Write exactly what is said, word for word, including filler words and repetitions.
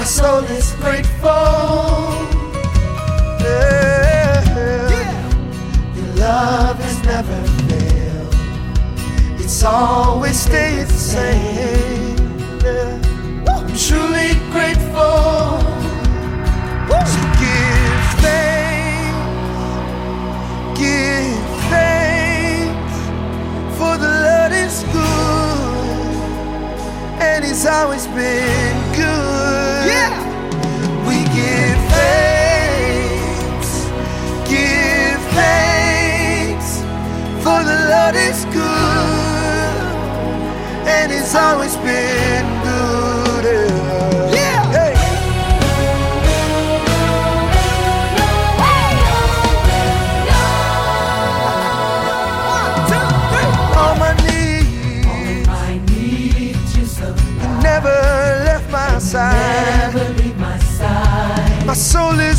my soul is grateful. Yeah. Your love has never failed. It's always stayed the same. Yeah. I'm truly grateful. So give thanks, give thanks, for the Lord is good, and He's always been good. Yeah. We give thanks, give thanks, for the Lord is good, and He's always been good. Yeah. Hey. All my needs, all my needs, you supply. You never left my side. Never leave my side. My soul is